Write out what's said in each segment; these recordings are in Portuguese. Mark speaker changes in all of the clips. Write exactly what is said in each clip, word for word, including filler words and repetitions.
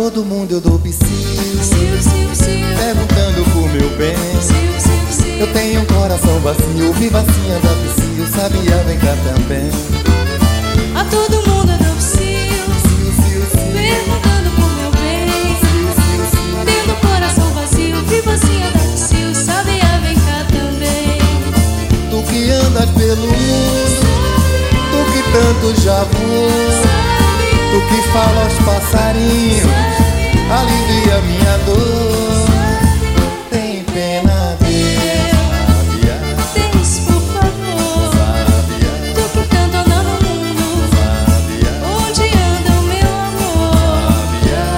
Speaker 1: todo mundo eu dou psiu,
Speaker 2: Psiu, psiu, psiu.
Speaker 1: perguntando por meu bem.
Speaker 2: Psiu, psiu, psiu.
Speaker 1: Eu tenho um coração vazio, vivacinha da psiu, sabia, vem cá também.
Speaker 2: A todo mundo eu dou psiu,
Speaker 1: Psiu, psiu, psiu.
Speaker 2: perguntando por meu bem.
Speaker 1: Psiu, psiu, psiu.
Speaker 2: Tendo um coração vazio, vivacinha da psiu, sabia, vem cá também.
Speaker 1: Tu que andas pelo mundo, tu que tanto já voou, tu que fala aos passarinhos, alivia minha dor. Tem pena Deus, sabia,
Speaker 2: Deus, por favor.
Speaker 1: sabia,
Speaker 2: Tu que tanto anda no mundo,
Speaker 1: sabia,
Speaker 2: onde anda o meu amor?
Speaker 1: sabia.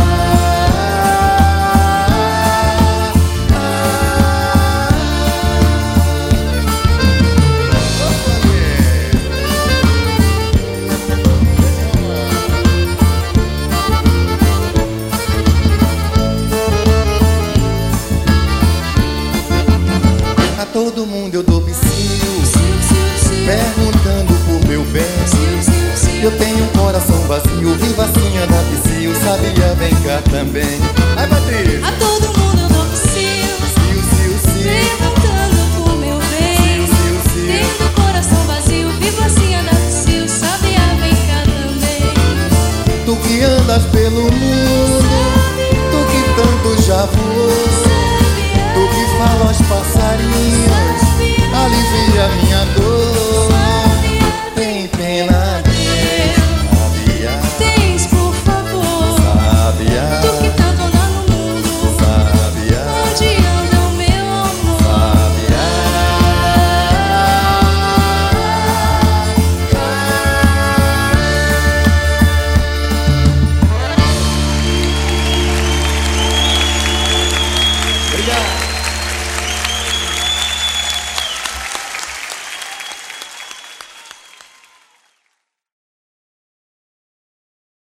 Speaker 1: A todo mundo eu dou psiu,
Speaker 2: Psiu, psiu, psiu.
Speaker 1: perguntando por meu bem.
Speaker 2: Psiu, psiu, psiu.
Speaker 1: Eu tenho um coração vazio, vivacinha da psiu, sabia, vem cá também. Ai, Patrícia!
Speaker 2: A todo mundo eu dou psiu,
Speaker 1: Psiu, psiu, psiu.
Speaker 2: perguntando por meu bem.
Speaker 1: Psiu, psiu.
Speaker 2: Tendo um coração vazio, vivacinha da psiu, sabia, vem cá também.
Speaker 1: Tu que andas pelo mundo, tu que tanto já voou, tu que fala aos passarinhos, alivia minha dor.